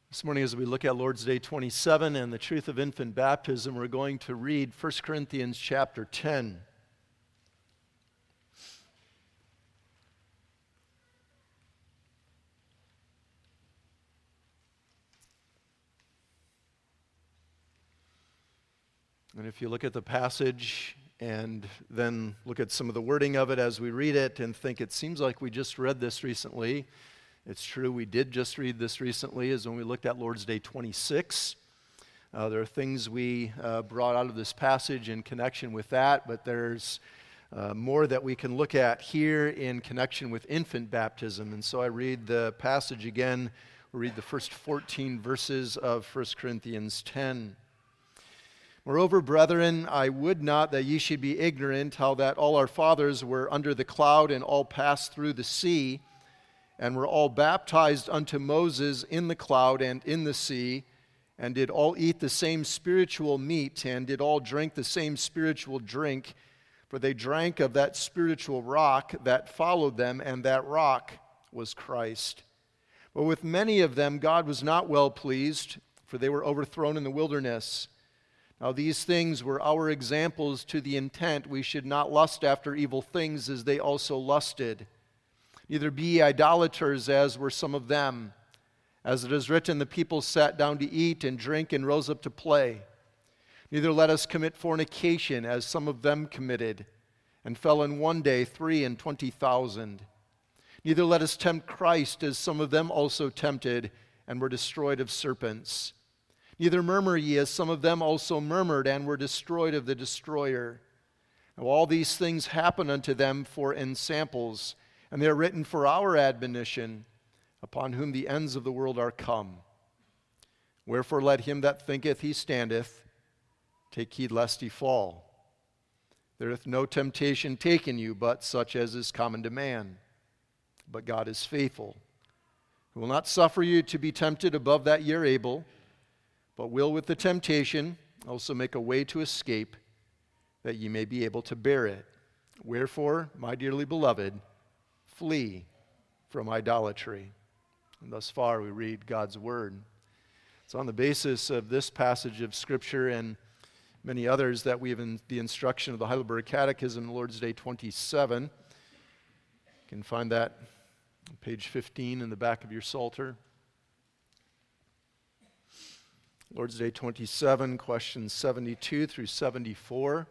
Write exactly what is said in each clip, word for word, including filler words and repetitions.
This morning, as we look at Lord's Day twenty-seven and the truth of infant baptism, we're going to read First Corinthians chapter ten. And if you look at the passage and then look at some of the wording of it as we read it and think it seems like we just read this recently, it's true, we did just read this recently, is when we looked at Lord's Day twenty-six. Uh, there are things we uh, brought out of this passage in connection with that, but there's uh, more that we can look at here in connection with infant baptism. And so I read the passage again. We'll read the first fourteen verses of First Corinthians ten. Moreover, brethren, I would not that ye should be ignorant how that all our fathers were under the cloud and all passed through the sea, and were all baptized unto Moses in the cloud and in the sea, and did all eat the same spiritual meat, and did all drink the same spiritual drink, for they drank of that spiritual rock that followed them, and that rock was Christ. But with many of them God was not well pleased, for they were overthrown in the wilderness. Now these things were our examples to the intent we should not lust after evil things as they also lusted. Neither be ye idolaters, as were some of them. As it is written, the people sat down to eat and drink and rose up to play. Neither let us commit fornication, as some of them committed, and fell in one day three and twenty thousand. Neither let us tempt Christ, as some of them also tempted, and were destroyed of serpents. Neither murmur ye, as some of them also murmured, and were destroyed of the destroyer. Now all these things happen unto them for ensamples, and they are written for our admonition, upon whom the ends of the world are come. Wherefore let him that thinketh he standeth take heed lest he fall. There hath no temptation taken you, but such as is common to man. But God is faithful, who will not suffer you to be tempted above that ye are able, but will with the temptation also make a way to escape, that ye may be able to bear it. Wherefore, my dearly beloved, flee from idolatry. And thus far we read God's word. It's on the basis of this passage of Scripture and many others that we have in the instruction of the Heidelberg Catechism, Lord's Day twenty-seven. You can find that on page fifteen in the back of your Psalter. Lord's Day twenty-seven, questions seventy-two through seventy-four.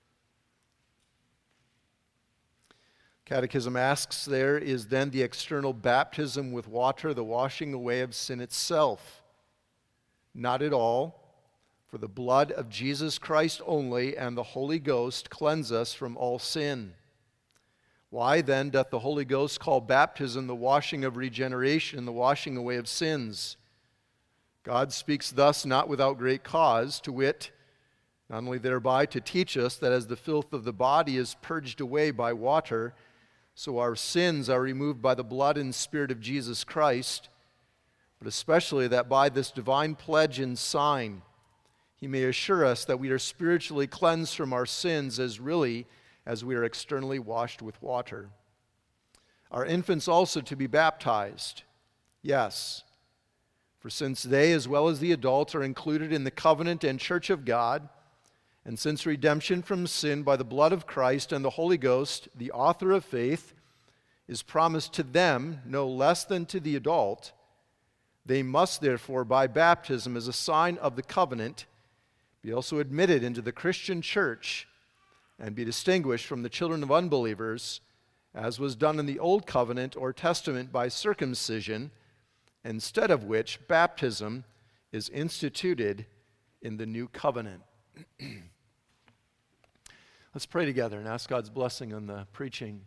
Catechism asks there, is then the external baptism with water the washing away of sin itself? Not at all, for the blood of Jesus Christ only and the Holy Ghost cleanse us from all sin. Why then doth the Holy Ghost call baptism the washing of regeneration and the washing away of sins? God speaks thus not without great cause, to wit, not only thereby to teach us that as the filth of the body is purged away by water, so our sins are removed by the blood and Spirit of Jesus Christ, but especially that by this divine pledge and sign, he may assure us that we are spiritually cleansed from our sins as really as we are externally washed with water. Are infants also to be baptized? Yes. For since they, as well as the adult, are included in the covenant and church of God, and since redemption from sin by the blood of Christ and the Holy Ghost, the author of faith, is promised to them no less than to the adult, they must therefore by baptism as a sign of the covenant be also admitted into the Christian church and be distinguished from the children of unbelievers, as was done in the old covenant or testament by circumcision, instead of which baptism is instituted in the new covenant. Let's pray together and ask God's blessing on the preaching.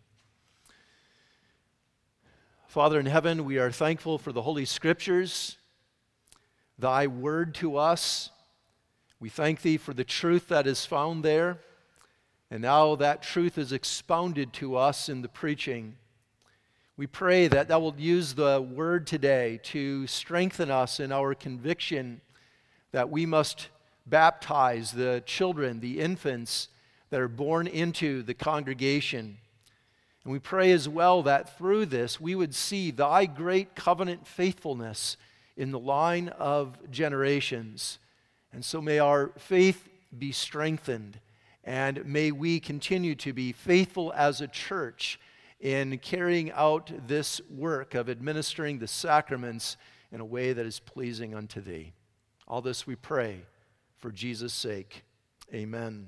Father in heaven, we are thankful for the Holy Scriptures, thy word to us. We thank thee for the truth that is found there, and now that truth is expounded to us in the preaching. We pray that thou wilt use the word today to strengthen us in our conviction that we must baptize the children, the infants that are born into the congregation. And we pray as well that through this we would see thy great covenant faithfulness in the line of generations. And so may our faith be strengthened, and may we continue to be faithful as a church in carrying out this work of administering the sacraments in a way that is pleasing unto Thee. All this we pray for Jesus' sake. Amen.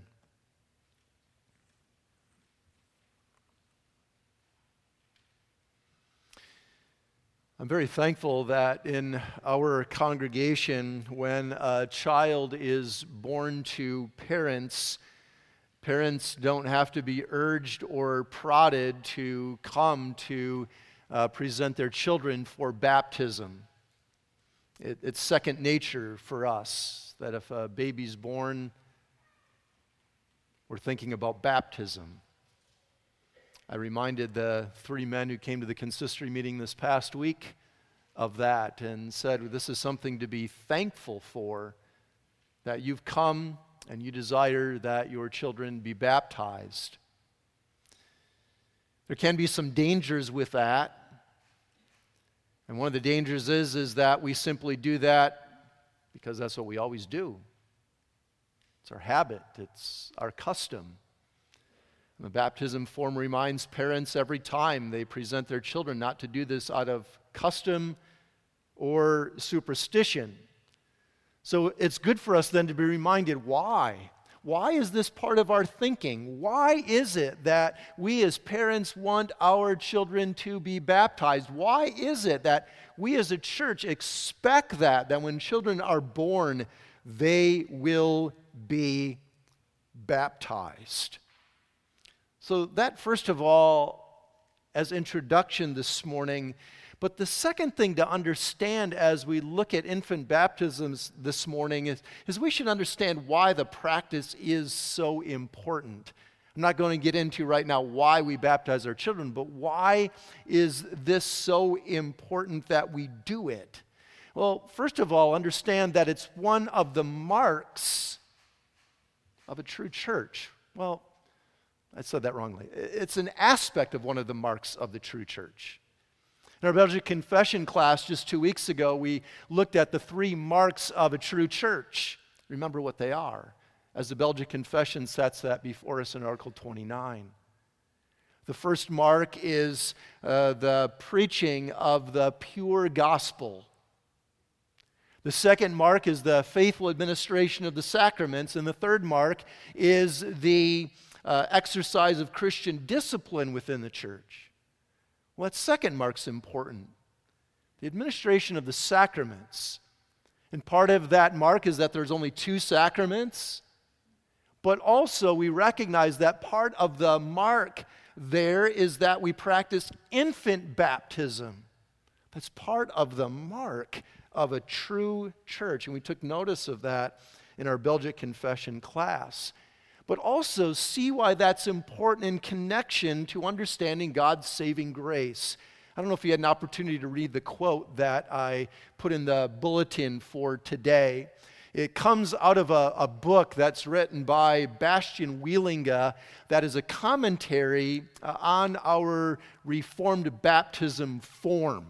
I'm very thankful that in our congregation, when a child is born to parents, parents don't have to be urged or prodded to come to uh, present their children for baptism. It, it's second nature for us that if a baby's born, we're thinking about baptism. I reminded the three men who came to the consistory meeting this past week of that and said, this is something to be thankful for, that you've come and you desire that your children be baptized. There can be some dangers with that. And one of the dangers is, is that we simply do that because that's what we always do. It's our habit. It's our custom. The baptism form reminds parents every time they present their children not to do this out of custom or superstition. So it's good for us then to be reminded why. Why is this part of our thinking? Why is it that we as parents want our children to be baptized? Why is it that we as a church expect that, that when children are born, they will be baptized? So that, first of all, as introduction this morning. But the second thing to understand as we look at infant baptisms this morning is, is we should understand why the practice is so important. I'm not going to get into right now why we baptize our children, but why is this so important that we do it? Well, first of all, understand that it's one of the marks of a true church. Well, I said that wrongly. It's an aspect of one of the marks of the true church. In our Belgian confession class just two weeks ago, we looked at the three marks of a true church. Remember what they are, as the Belgian confession sets that before us in Article twenty-nine. The first mark is uh, the preaching of the pure gospel. The second mark is the faithful administration of the sacraments. And the third mark is the Uh, exercise of Christian discipline within the church. Well, that second mark's important. The administration of the sacraments. And part of that mark is that there's only two sacraments. But also we recognize that part of the mark there is that we practice infant baptism. That's part of the mark of a true church. And we took notice of that in our Belgian confession class. But also see why that's important in connection to understanding God's saving grace. I don't know if you had an opportunity to read the quote that I put in the bulletin for today. It comes out of a, a book that's written by Bastian Wielinga that is a commentary uh, on our Reformed baptism form.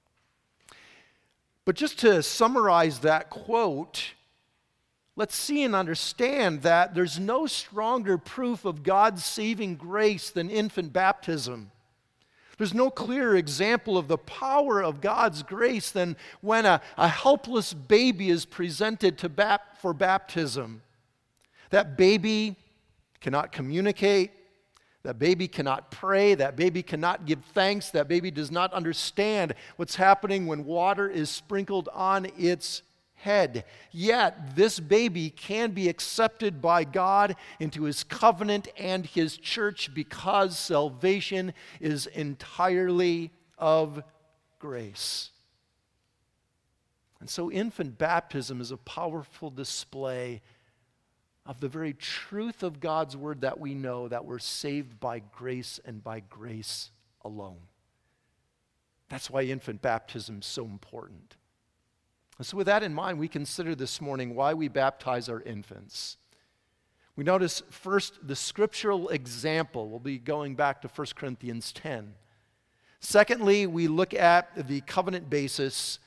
But just to summarize that quote, let's see and understand that there's no stronger proof of God's saving grace than infant baptism. There's no clearer example of the power of God's grace than when a, a helpless baby is presented to bap, for baptism. That baby cannot communicate. That baby cannot pray. That baby cannot give thanks. That baby does not understand what's happening when water is sprinkled on its head. Yet this baby can be accepted by God into His covenant and His church because salvation is entirely of grace. And so infant baptism is a powerful display of the very truth of God's word that we know, that we're saved by grace and by grace alone. That's why infant baptism is so important. So with that in mind, we consider this morning why we baptize our infants. We notice first the scriptural example. We'll be going back to First Corinthians ten. Secondly, we look at the covenant basis.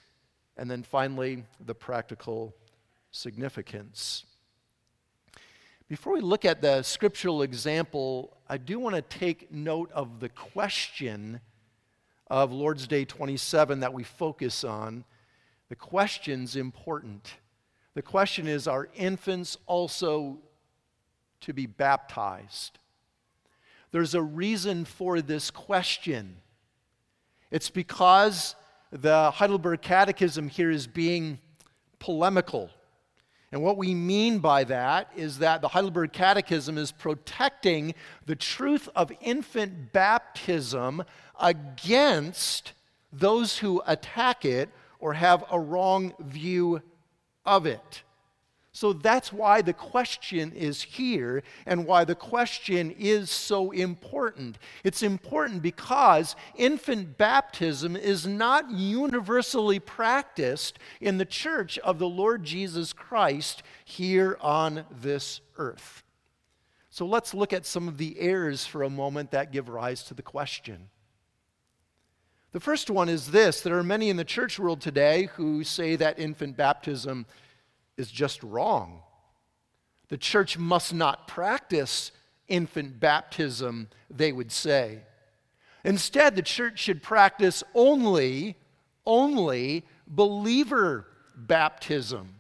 And then finally, the practical significance. Before we look at the scriptural example, I do want to take note of the question of Lord's Day twenty-seven that we focus on. The question's important. The question is, are infants also to be baptized? There's a reason for this question. It's because the Heidelberg Catechism here is being polemical. And what we mean by that is that the Heidelberg Catechism is protecting the truth of infant baptism against those who attack it or have a wrong view of it. So that's why the question is here and why the question is so important. It's important because infant baptism is not universally practiced in the church of the Lord Jesus Christ here on this earth. So let's look at some of the errors for a moment that give rise to the question. The first one is this: there are many in the church world today who say that infant baptism is just wrong. The church must not practice infant baptism, they would say. Instead, the church should practice only, only believer baptism.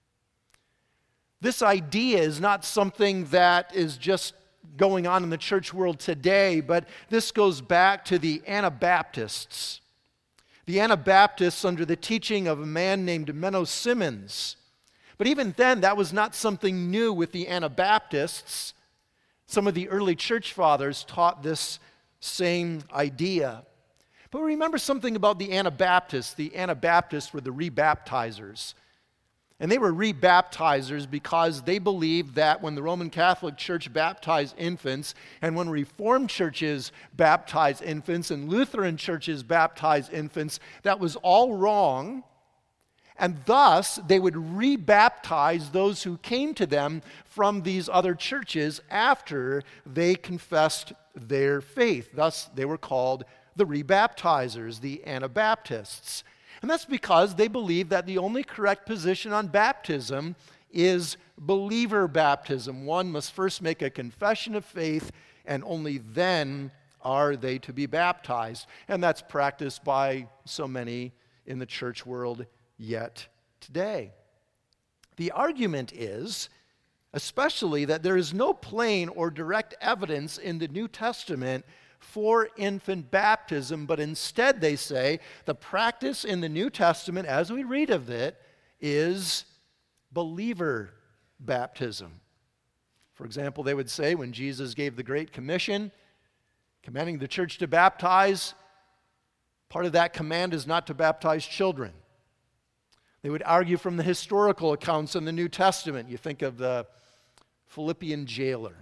This idea is not something that is just going on in the church world today, but this goes back to the Anabaptists. The Anabaptists under the teaching of a man named Menno Simmons. But even then, that was not something new with the Anabaptists. Some of the early church fathers taught this same idea. But remember something about the Anabaptists. The Anabaptists were the rebaptizers. And they were rebaptizers because they believed that when the Roman Catholic Church baptized infants, and when Reformed churches baptized infants, and Lutheran churches baptized infants, that was all wrong. And thus, they would rebaptize those who came to them from these other churches after they confessed their faith. Thus, they were called the rebaptizers, the Anabaptists. And that's because they believe that the only correct position on baptism is believer baptism. One must first make a confession of faith, and only then are they to be baptized. And that's practiced by so many in the church world yet today. The argument is, especially, that there is no plain or direct evidence in the New Testament for infant baptism, but instead they say the practice in the New Testament, as we read of it, is believer baptism. For example, they would say when Jesus gave the Great Commission, commanding the church to baptize, part of that command is not to baptize children. They would argue from the historical accounts in the New Testament. You think of the Philippian jailer.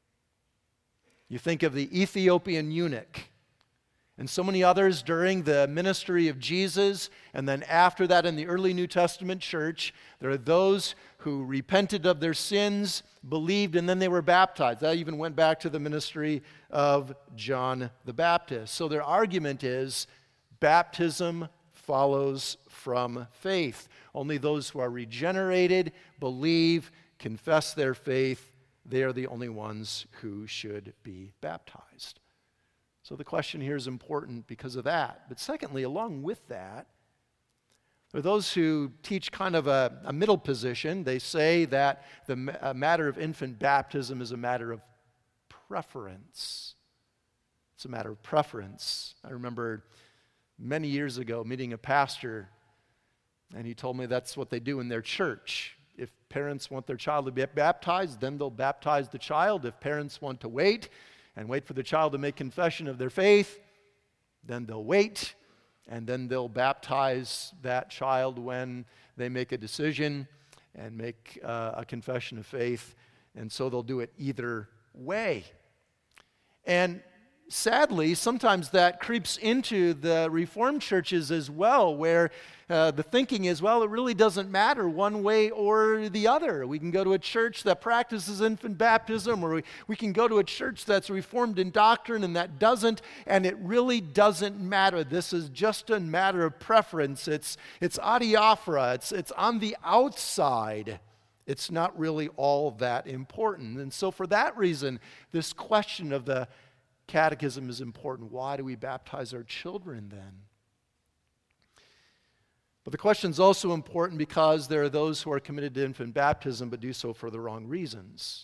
You think of the Ethiopian eunuch. And so many others during the ministry of Jesus. And then after that in the early New Testament church, there are those who repented of their sins, believed, and then they were baptized. That even went back to the ministry of John the Baptist. So their argument is baptism follows from faith. Only those who are regenerated, believe, confess their faith, they are the only ones who should be baptized. So the question here is important because of that. But secondly, along with that, there are those who teach kind of a, a middle position. They say that the a matter of infant baptism is a matter of preference. It's a matter of preference. I remember many years ago meeting a pastor, and he told me that's what they do in their church. If parents want their child to be baptized, then they'll baptize the child. If parents want to wait and wait for the child to make confession of their faith, then they'll wait, and then they'll baptize that child when they make a decision and make uh, a confession of faith. And so they'll do it either way. And sadly, sometimes that creeps into the Reformed churches as well, where uh, the thinking is, well, it really doesn't matter one way or the other. We can go to a church that practices infant baptism, or we, we can go to a church that's Reformed in doctrine and that doesn't, and it really doesn't matter. This is just a matter of preference. It's, it's adiaphora. It's, it's on the outside. It's not really all that important. And so for that reason, this question of the catechism is important. Why do we baptize our children then? But the question is also important because there are those who are committed to infant baptism but do so for the wrong reasons.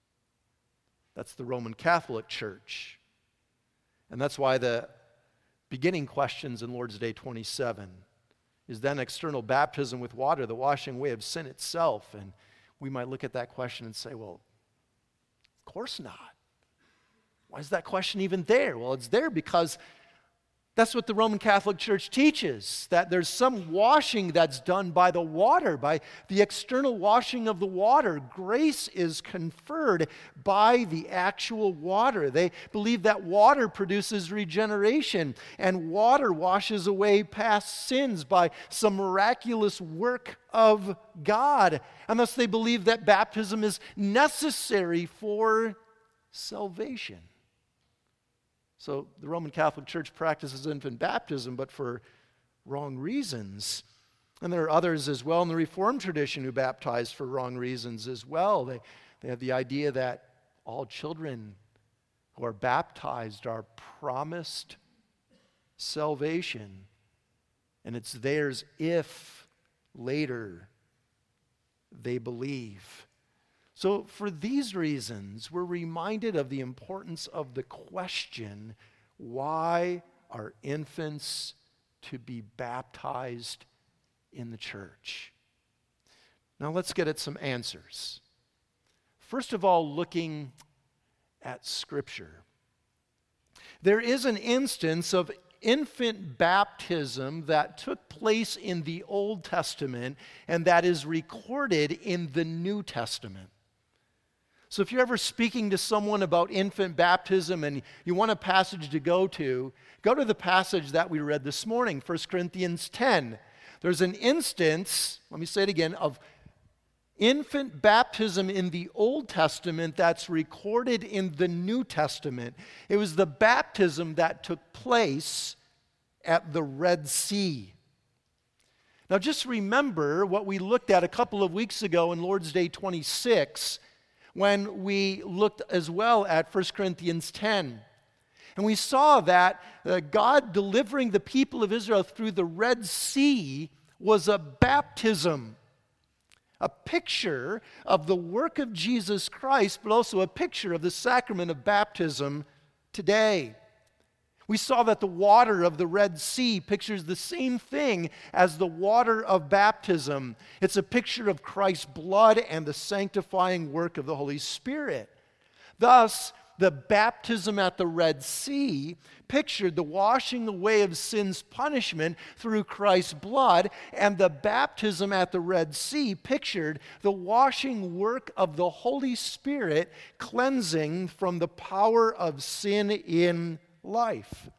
That's the Roman Catholic Church. And that's why the beginning questions in Lord's Day twenty-seven is then external baptism with water, the washing away of sin itself. And we might look at that question and say, well, of course not. Why is that question even there? Well, it's there because that's what the Roman Catholic Church teaches, that there's some washing that's done by the water, by the external washing of the water. Grace is conferred by the actual water. They believe that water produces regeneration, and water washes away past sins by some miraculous work of God. And thus they believe that baptism is necessary for salvation. So the Roman Catholic Church practices infant baptism, but for wrong reasons. And there are others as well in the Reformed tradition who baptize for wrong reasons as well. They, they have the idea that all children who are baptized are promised salvation, and it's theirs if later they believe. So for these reasons, we're reminded of the importance of the question, why are infants to be baptized in the church? Now let's get at some answers. First of all, looking at Scripture. There is an instance of infant baptism that took place in the Old Testament and that is recorded in the New Testament. So if you're ever speaking to someone about infant baptism and you want a passage to go to, go to the passage that we read this morning, First Corinthians ten. There's an instance, let me say it again, of infant baptism in the Old Testament that's recorded in the New Testament. It was the baptism that took place at the Red Sea. Now just remember what we looked at a couple of weeks ago in Lord's Day twenty-six, when we looked as well at First Corinthians ten. And we saw that uh, God delivering the people of Israel through the Red Sea was a baptism, a picture of the work of Jesus Christ, but also a picture of the sacrament of baptism today. We saw that the water of the Red Sea pictures the same thing as the water of baptism. It's a picture of Christ's blood and the sanctifying work of the Holy Spirit. Thus, the baptism at the Red Sea pictured the washing away of sin's punishment through Christ's blood, and the baptism at the Red Sea pictured the washing work of the Holy Spirit, cleansing from the power of sin in life.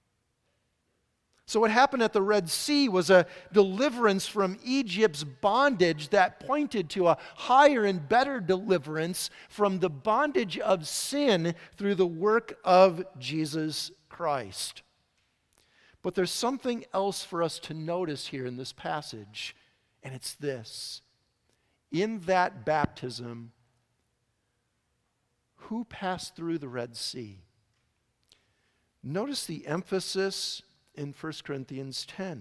So what happened at the Red Sea was a deliverance from Egypt's bondage that pointed to a higher and better deliverance from the bondage of sin through the work of Jesus Christ. But there's something else for us to notice here in this passage, and it's this. In that baptism, who passed through the Red Sea? Notice the emphasis in First Corinthians ten.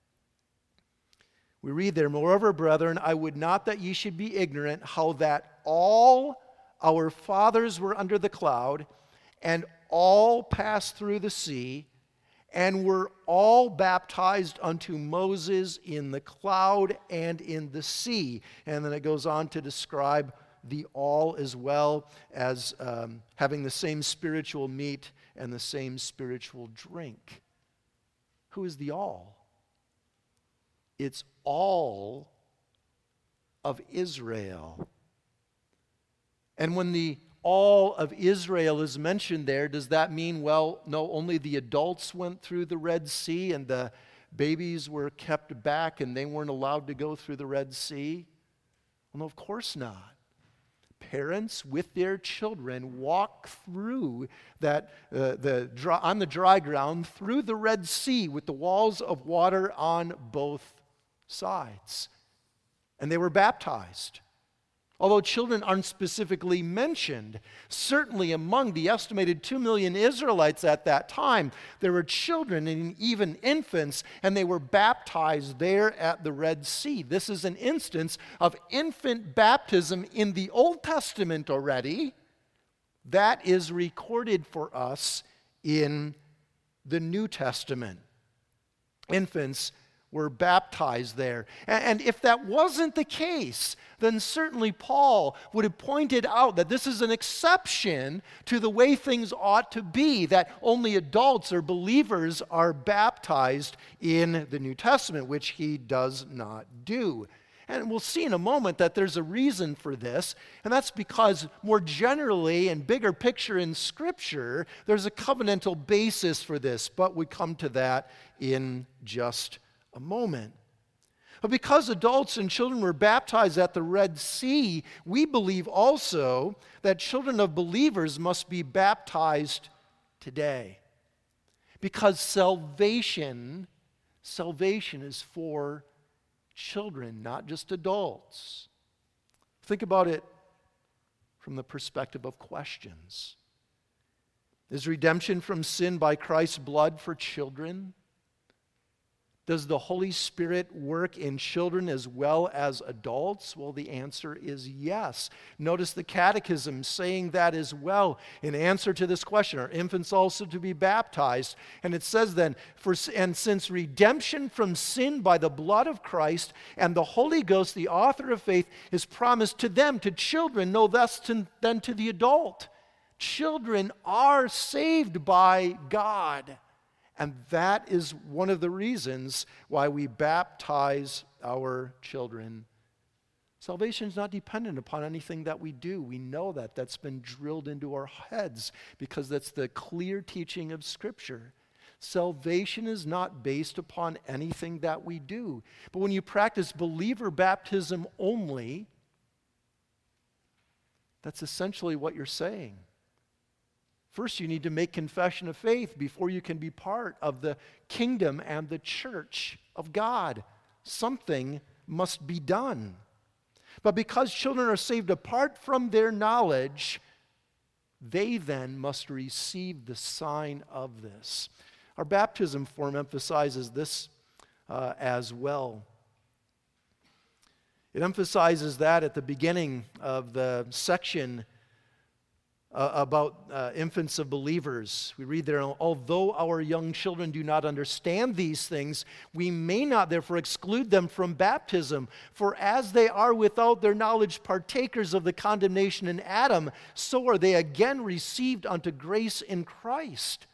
We read there, "Moreover, brethren, I would not that ye should be ignorant how that all our fathers were under the cloud, and all passed through the sea, and were all baptized unto Moses in the cloud and in the sea." And then it goes on to describe the all as well as um, having the same spiritual meat and the same spiritual drink. Who is the all? It's all of Israel. And when the all of Israel is mentioned there, does that mean, well, no, only the adults went through the Red Sea and the babies were kept back and they weren't allowed to go through the Red Sea? Well, no, of course not. Parents with their children walk through that uh, the dry, on the dry ground through the Red Sea with the walls of water on both sides. And they were baptized. Although children aren't specifically mentioned, certainly among the estimated two million Israelites at that time, there were children and even infants, and they were baptized there at the Red Sea. This is an instance of infant baptism in the Old Testament already. That is recorded for us in the New Testament. Infants were baptized there. And if that wasn't the case, then certainly Paul would have pointed out that this is an exception to the way things ought to be, that only adults or believers are baptized in the New Testament, which he does not do. And we'll see in a moment that there's a reason for this, and that's because more generally and bigger picture in Scripture, there's a covenantal basis for this, but we come to that in just a moment. But because adults and children were baptized at the Red Sea, we believe also that children of believers must be baptized today. Because salvation, salvation is for children, not just adults. Think about it from the perspective of questions. Is redemption from sin by Christ's blood for children? Does the Holy Spirit work in children as well as adults? Well, the answer is yes. Notice the Catechism saying that as well in answer to this question. Are infants also to be baptized? And it says then, for, and since redemption from sin by the blood of Christ and the Holy Ghost, the author of faith, is promised to them, to children, no less to, than to the adult. Children are saved by God. And that is one of the reasons why we baptize our children. Salvation is not dependent upon anything that we do. We know that. That's been drilled into our heads because that's the clear teaching of Scripture. Salvation is not based upon anything that we do. But when you practice believer baptism only, that's essentially what you're saying. First, you need to make confession of faith before you can be part of the kingdom and the church of God. Something must be done. But because children are saved apart from their knowledge, they then must receive the sign of this. Our baptism form emphasizes this uh, as well. It emphasizes that at the beginning of the section Uh, about uh, infants of believers. We read there, although our young children do not understand these things, we may not therefore exclude them from baptism. For as they are without their knowledge partakers of the condemnation in Adam, so are they again received unto grace in Christ.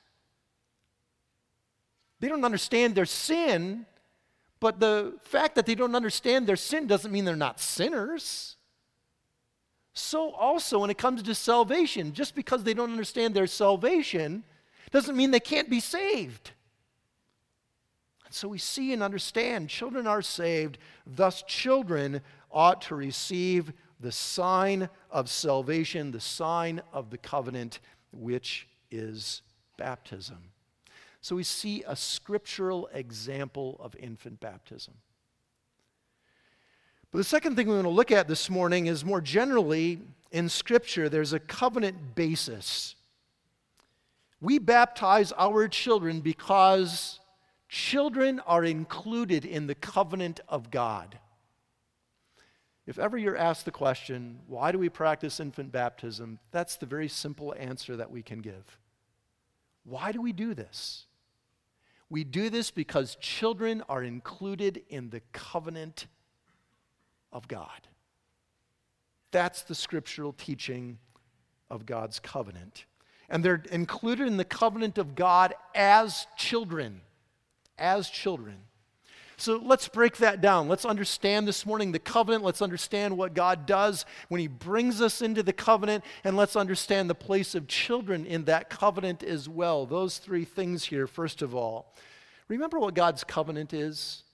They don't understand their sin, but the fact that they don't understand their sin doesn't mean they're not sinners. So also when it comes to salvation, just because they don't understand their salvation doesn't mean they can't be saved. And so we see and understand children are saved, thus children ought to receive the sign of salvation, the sign of the covenant, which is baptism. So we see a scriptural example of infant baptism. But the second thing we want to look at this morning is more generally in Scripture, there's a covenant basis. We baptize our children because children are included in the covenant of God. If ever you're asked the question, why do we practice infant baptism? That's the very simple answer that we can give. Why do we do this? We do this because children are included in the covenant of God. That's the scriptural teaching of God's covenant. And they're included in the covenant of God as children. As children. So let's break that down. Let's understand this morning the covenant. Let's understand what God does when he brings us into the covenant, and let's understand the place of children in that covenant as well. Those three things here, first of all. Remember what God's covenant is?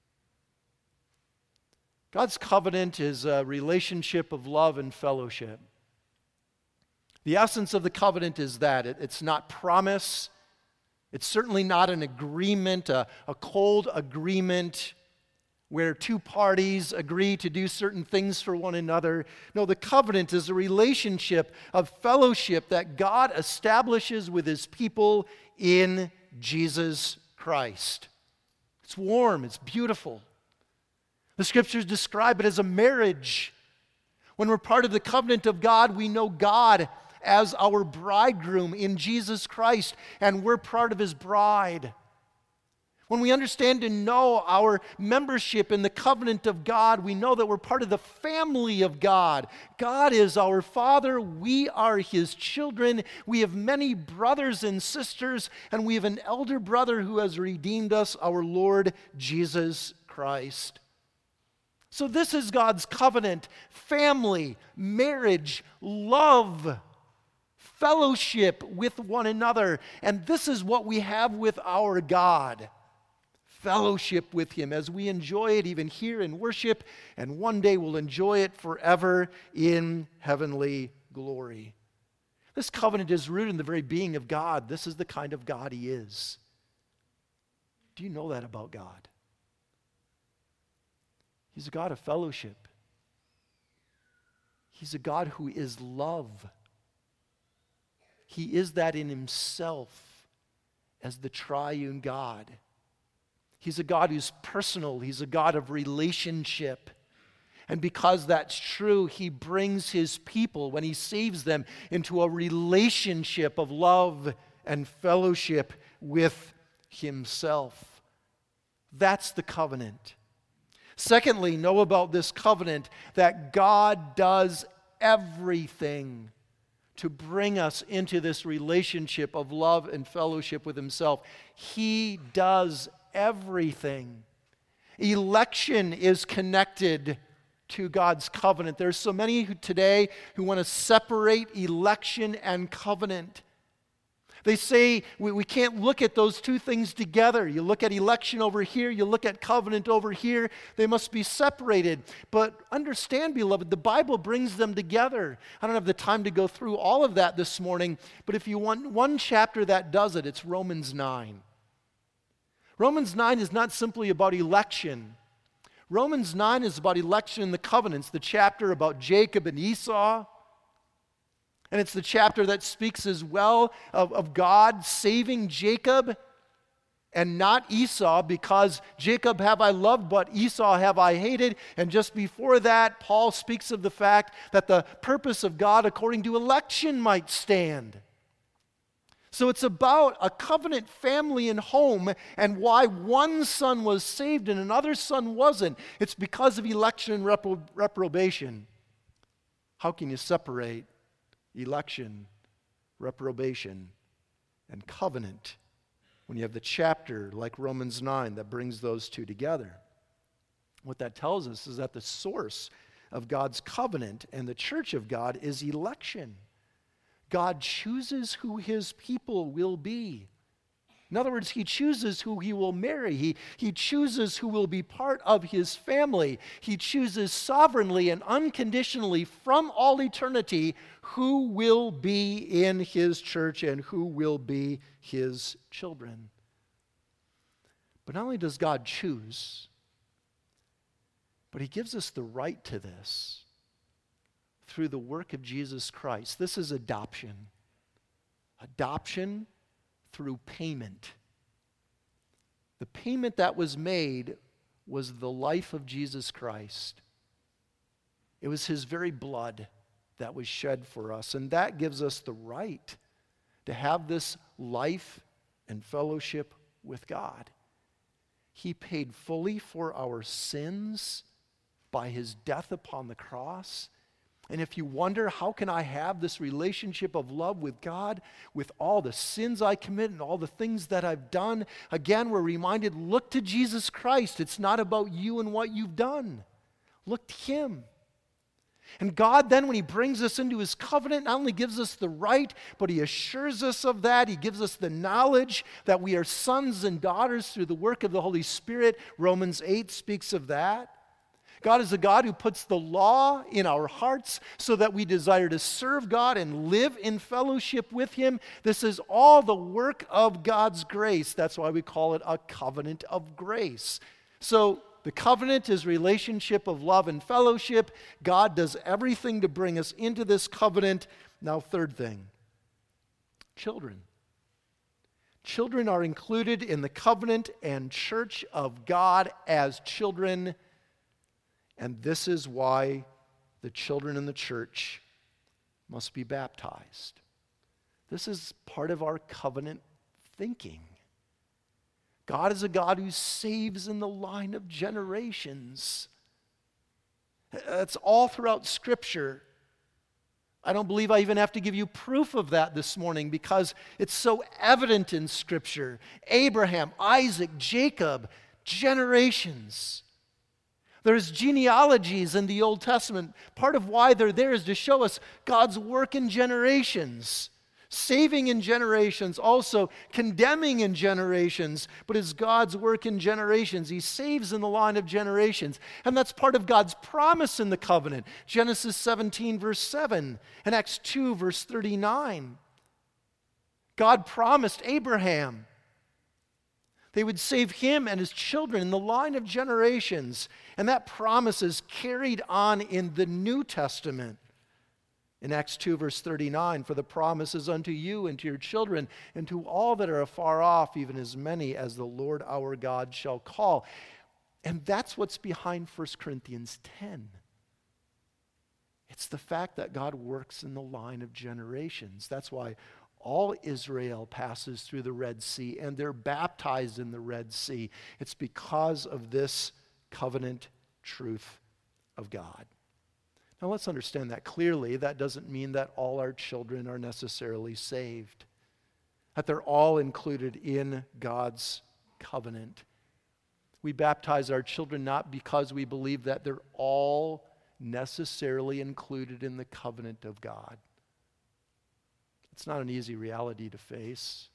God's covenant is a relationship of love and fellowship. The essence of the covenant is that. It, it's not promise. It's certainly not an agreement, a, a cold agreement where two parties agree to do certain things for one another. No, the covenant is a relationship of fellowship that God establishes with his people in Jesus Christ. It's warm, it's beautiful. The scriptures describe it as a marriage. When we're part of the covenant of God, we know God as our bridegroom in Jesus Christ, and we're part of his bride. When we understand and know our membership in the covenant of God, we know that we're part of the family of God. God is our Father, we are his children, we have many brothers and sisters, and we have an elder brother who has redeemed us, our Lord Jesus Christ. So this is God's covenant: family, marriage, love, fellowship with one another. And this is what we have with our God. Fellowship with him as we enjoy it even here in worship, and one day we'll enjoy it forever in heavenly glory. This covenant is rooted in the very being of God. This is the kind of God he is. Do you know that about God? He's a God of fellowship. He's a God who is love. He is that in himself as the triune God. He's a God who's personal. He's a God of relationship. And because that's true, he brings his people, when he saves them, into a relationship of love and fellowship with himself. That's the covenant. Secondly, know about this covenant that God does everything to bring us into this relationship of love and fellowship with himself. He does everything. Election is connected to God's covenant. There's so many who today who want to separate election and covenant. They say we, we can't look at those two things together. You look at election over here, you look at covenant over here. They must be separated. But understand, beloved, the Bible brings them together. I don't have the time to go through all of that this morning, but if you want one chapter that does it, it's Romans nine. Romans nine is not simply about election. Romans nine is about election in the covenants, the chapter about Jacob and Esau. And it's the chapter that speaks as well of, of God saving Jacob and not Esau, because Jacob have I loved, but Esau have I hated. And just before that, Paul speaks of the fact that the purpose of God according to election might stand. So it's about a covenant family and home, and why one son was saved and another son wasn't. It's because of election and repro- reprobation. How can you separate election, reprobation, and covenant when you have the chapter like Romans nine that brings those two together? What that tells us is that the source of God's covenant and the church of God is election. God chooses who his people will be. In other words, he chooses who he will marry. He, he chooses who will be part of his family. He chooses sovereignly and unconditionally from all eternity who will be in his church and who will be his children. But not only does God choose, but he gives us the right to this through the work of Jesus Christ. This is adoption. Adoption through payment. The payment that was made was the life of Jesus Christ. It was his very blood that was shed for us, and that gives us the right to have this life and fellowship with God. He paid fully for our sins by his death upon the cross, And if you wonder, how can I have this relationship of love with God with all the sins I commit and all the things that I've done? Again, we're reminded, look to Jesus Christ. It's not about you and what you've done. Look to Him. And God then, when He brings us into His covenant, not only gives us the right, but He assures us of that. He gives us the knowledge that we are sons and daughters through the work of the Holy Spirit. Romans eight speaks of that. God is a God who puts the law in our hearts so that we desire to serve God and live in fellowship with Him. This is all the work of God's grace. That's why we call it a covenant of grace. So the covenant is relationship of love and fellowship. God does everything to bring us into this covenant. Now, third thing, children. Children are included in the covenant and church of God as children. And this is why the children in the church must be baptized. This is part of our covenant thinking. God is a God who saves in the line of generations. That's all throughout Scripture. I don't believe I even have to give you proof of that this morning because it's so evident in Scripture. Abraham, Isaac, Jacob, generations. There's genealogies in the Old Testament. Part of why they're there is to show us God's work in generations. Saving in generations, also condemning in generations, but it's God's work in generations. He saves in the line of generations. And that's part of God's promise in the covenant. Genesis seventeen, verse seven, and Acts two, verse thirty-nine. God promised Abraham they would save him and his children in the line of generations. And that promise is carried on in the New Testament. In Acts two, verse thirty-nine, for the promise is unto you and to your children and to all that are afar off, even as many as the Lord our God shall call. And that's what's behind First Corinthians ten. It's the fact that God works in the line of generations. That's why all Israel passes through the Red Sea and they're baptized in the Red Sea. It's because of this covenant truth of God. Now let's understand that clearly. That doesn't mean that all our children are necessarily saved, that they're all included in God's covenant. We baptize our children not because we believe that they're all necessarily included in the covenant of God. It's not an easy reality to face,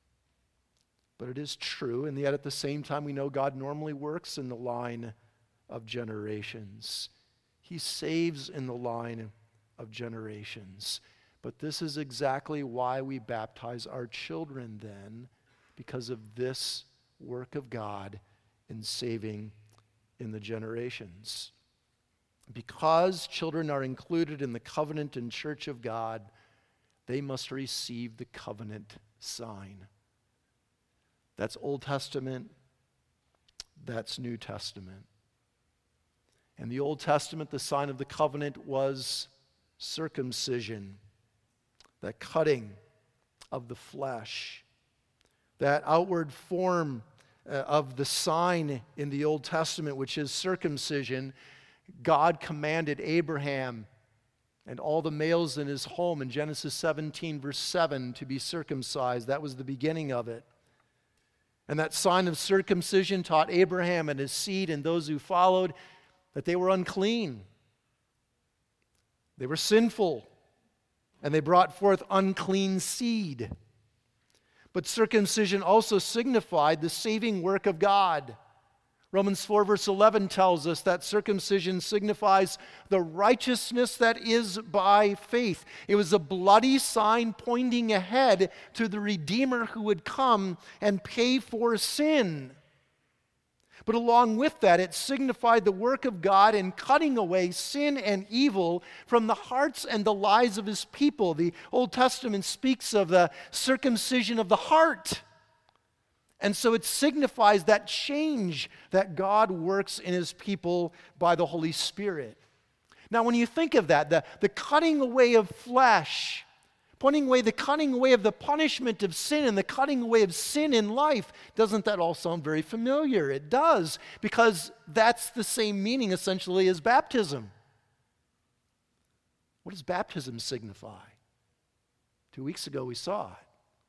but it is true, and yet at the same time we know God normally works in the line of generations. He saves in the line of generations. But this is exactly why we baptize our children then, because of this work of God in saving in the generations. Because children are included in the covenant and church of God, they must receive the covenant sign. That's Old Testament, that's New Testament. In the Old Testament, the sign of the covenant was circumcision, the cutting of the flesh. That outward form uh, of the sign in the Old Testament, which is circumcision, God commanded Abraham and all the males in his home in Genesis seventeen, verse seven, to be circumcised. That was the beginning of it. And that sign of circumcision taught Abraham and his seed and those who followed that they were unclean. They were sinful. And they brought forth unclean seed. But circumcision also signified the saving work of God. Romans four, verse eleven tells us that circumcision signifies the righteousness that is by faith. It was a bloody sign pointing ahead to the Redeemer who would come and pay for sin. But along with that, it signified the work of God in cutting away sin and evil from the hearts and the lives of His people. The Old Testament speaks of the circumcision of the heart. And so it signifies that change that God works in His people by the Holy Spirit. Now, when you think of that, the, the cutting away of flesh, pointing away, the cutting away of the punishment of sin and the cutting away of sin in life, doesn't that all sound very familiar? It does, because that's the same meaning essentially as baptism. What does baptism signify? Two weeks ago we saw it.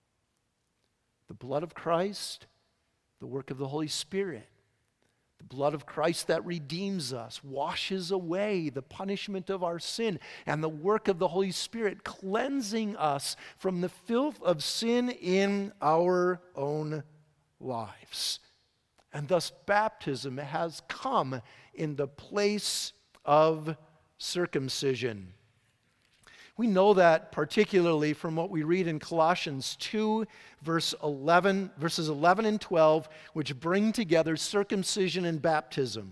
The blood of Christ, the work of the Holy Spirit. The blood of Christ that redeems us, washes away the punishment of our sin, and the work of the Holy Spirit cleansing us from the filth of sin in our own lives. And thus baptism has come in the place of circumcision. We know that particularly from what we read in Colossians two, verse eleven, verses eleven and twelve, which bring together circumcision and baptism.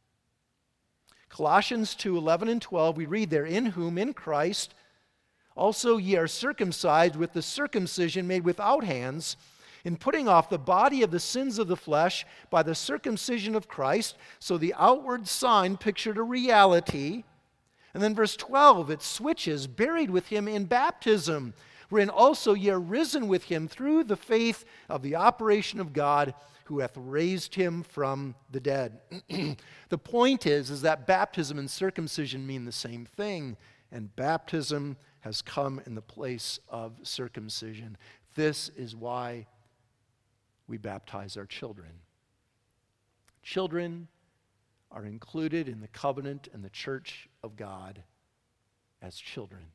Colossians two, eleven and twelve, we read there, "In whom, in Christ, also ye are circumcised with the circumcision made without hands, in putting off the body of the sins of the flesh by the circumcision of Christ." So the outward sign pictured a reality. And then verse twelve, it switches, "buried with him in baptism, wherein also ye are risen with him through the faith of the operation of God, who hath raised him from the dead." The point is, is that baptism and circumcision mean the same thing, and baptism has come in the place of circumcision. This is why we baptize our children. Children are included in the covenant and the church of God as children.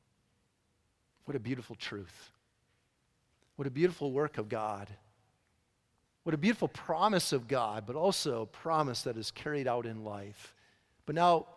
What a beautiful truth. What a beautiful work of God. What a beautiful promise of God, but also a promise that is carried out in life. But now,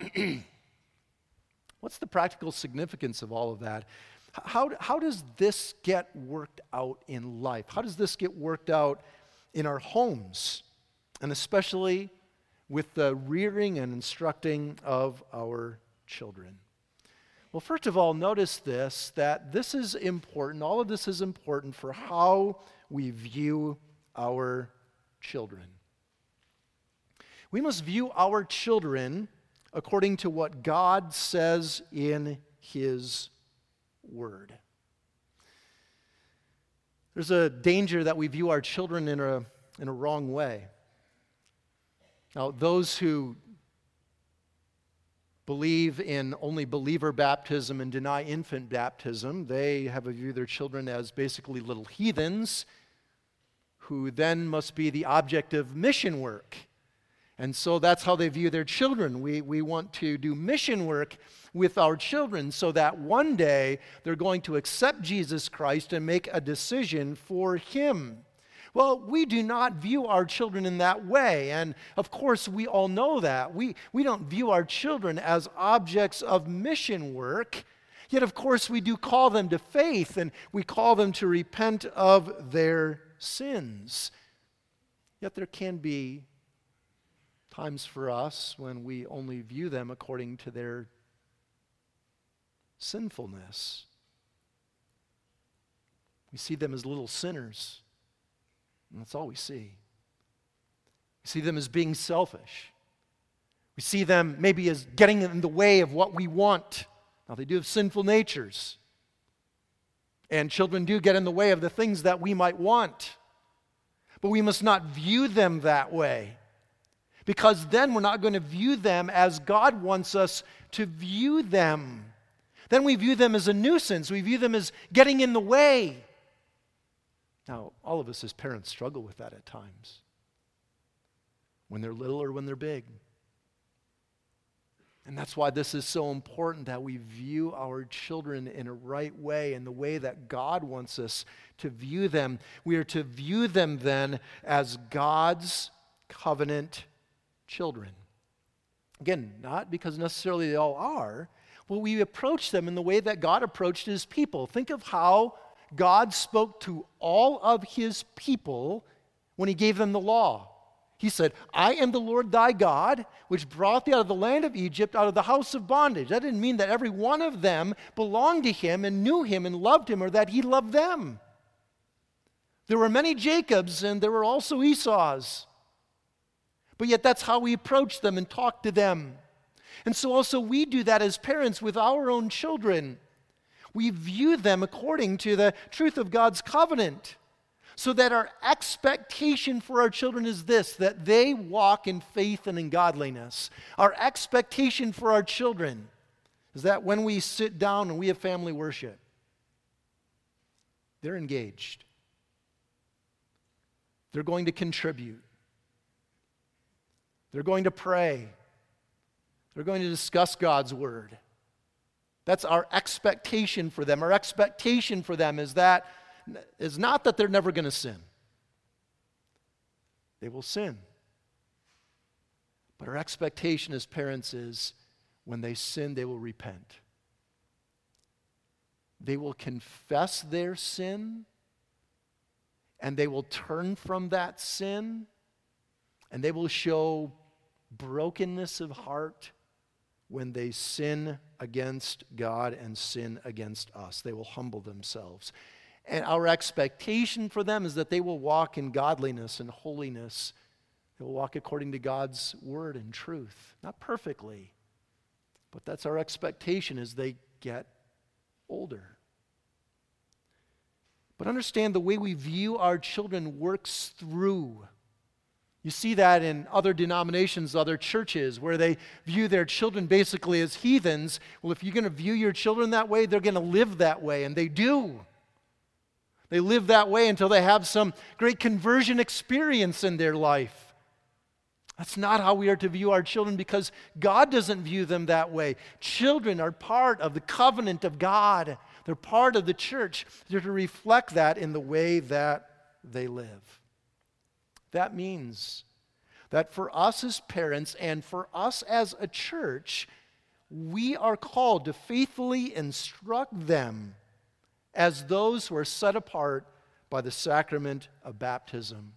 what's the practical significance of all of that? How, how does this get worked out in life? How does this get worked out in our homes? And especially with the rearing and instructing of our children. Well, first of all, notice this, that this is important, all of this is important for how we view our children. We must view our children according to what God says in His Word. There's a danger that we view our children in a, in a wrong way. Now, those who believe in only believer baptism and deny infant baptism, they have a view of their children as basically little heathens who then must be the object of mission work. And so that's how they view their children. We, we want to do mission work with our children so that one day they're going to accept Jesus Christ and make a decision for Him. Well, we do not view our children in that way, and of course we all know that. We, we don't view our children as objects of mission work, yet of course we do call them to faith, and we call them to repent of their sins. Yet there can be times for us when we only view them according to their sinfulness. We see them as little sinners. And that's all we see. We see them as being selfish. We see them maybe as getting in the way of what we want. Now, they do have sinful natures. And children do get in the way of the things that we might want. But we must not view them that way. Because then we're not going to view them as God wants us to view them. Then we view them as a nuisance. We view them as getting in the way. Now, all of us as parents struggle with that at times, when they're little or when they're big. And that's why this is so important, that we view our children in a right way, in the way that God wants us to view them. We are to view them then as God's covenant children. Again, not because necessarily they all are, but we approach them in the way that God approached His people. Think of how God spoke to all of His people when He gave them the law. He said, "I am the Lord thy God, which brought thee out of the land of Egypt, out of the house of bondage." That didn't mean that every one of them belonged to Him and knew Him and loved Him, or that He loved them. There were many Jacobs and there were also Esau's. But yet that's how we approach them and talk to them. And so also we do that as parents with our own children. We view them according to the truth of God's covenant, so that our expectation for our children is this, that they walk in faith and in godliness. Our expectation for our children is that when we sit down and we have family worship, they're engaged. They're going to contribute. They're going to pray. They're going to discuss God's word. That's our expectation for them. Our expectation for them is that is not that they're never going to sin. They will sin. But our expectation as parents is when they sin, they will repent. They will confess their sin, and they will turn from that sin, and they will show brokenness of heart when they sin against God and sin against us. They will humble themselves. And our expectation for them is that they will walk in godliness and holiness. They will walk according to God's word and truth. Not perfectly, but that's our expectation as they get older. But understand the way we view our children works through. You see that in other denominations, other churches, where they view their children basically as heathens. Well, if you're going to view your children that way, they're going to live that way, and they do. They live that way until they have some great conversion experience in their life. That's not how we are to view our children, because God doesn't view them that way. Children are part of the covenant of God. They're part of the church. They're to reflect that in the way that they live. That means that for us as parents and for us as a church, we are called to faithfully instruct them as those who are set apart by the sacrament of baptism.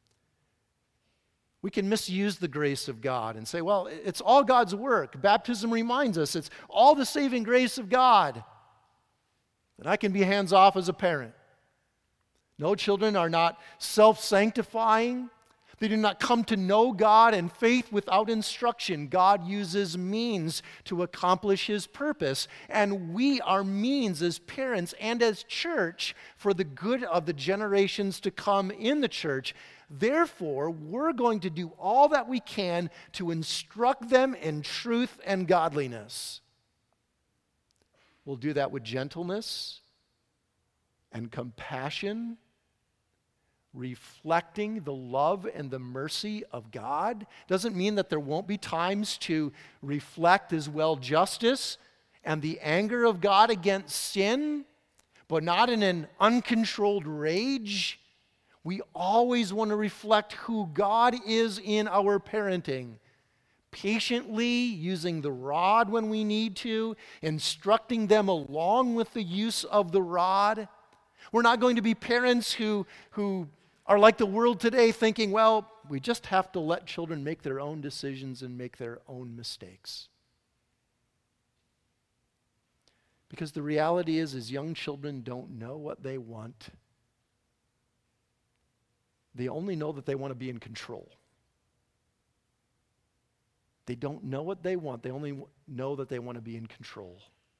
We can misuse the grace of God and say, well, it's all God's work. Baptism reminds us it's all the saving grace of God. Then I can be hands off as a parent. No, children are not self-sanctifying. They do not come to know God and faith without instruction. God uses means to accomplish His purpose, and we are means as parents and as church for the good of the generations to come in the church. Therefore, we're going to do all that we can to instruct them in truth and godliness. We'll do that with gentleness and compassion, reflecting the love and the mercy of God. Doesn't mean that there won't be times to reflect as well justice and the anger of God against sin, but not in an uncontrolled rage. We always want to reflect who God is in our parenting. Patiently using the rod when we need to, instructing them along with the use of the rod. We're not going to be parents who, who are like the world today, thinking, well, we just have to let children make their own decisions and make their own mistakes. Because the reality is, is young children don't know what they want. They only know that they want to be in control. They don't know what they want. They only know that they want to be in control.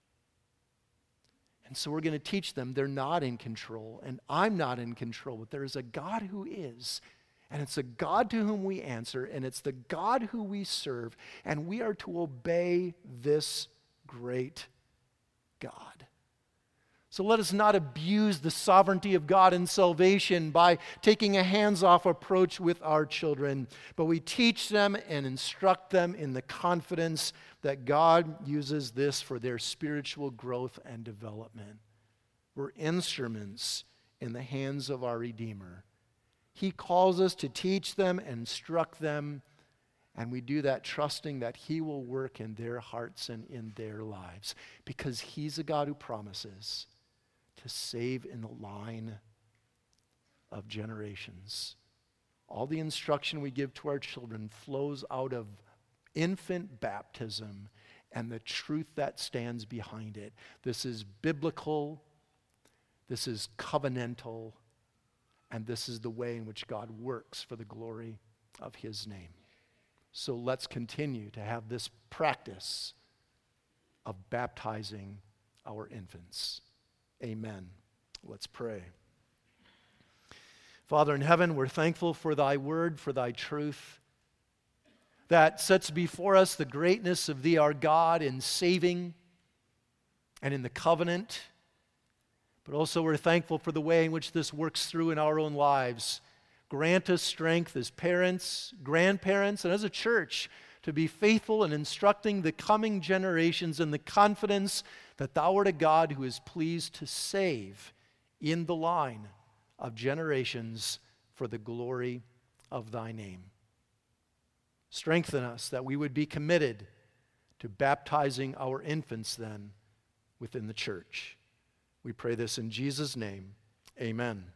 And so we're going to teach them they're not in control, and I'm not in control, but there is a God who is, and it's a God to whom we answer, and it's the God who we serve, and we are to obey this great God. So let us not abuse the sovereignty of God in salvation by taking a hands-off approach with our children, but we teach them and instruct them in the confidence that God uses this for their spiritual growth and development. We're instruments in the hands of our Redeemer. He calls us to teach them and instruct them, and we do that trusting that He will work in their hearts and in their lives, because He's a God who promises to save in the line of generations. All the instruction we give to our children flows out of infant baptism and the truth that stands behind it. This is biblical, this is covenantal, and this is the way in which God works for the glory of His name. So let's continue to have this practice of baptizing our infants. Amen. Let's pray. Father in heaven, we're thankful for Thy word, for Thy truth that sets before us the greatness of Thee, our God, in saving, and in the covenant, but also we're thankful for the way in which this works through in our own lives. Grant us strength as parents, grandparents, and as a church to be faithful in instructing the coming generations in the confidence that thou art a God who is pleased to save in the line of generations for the glory of thy name. Strengthen us that we would be committed to baptizing our infants then within the church. We pray this in Jesus' name. Amen.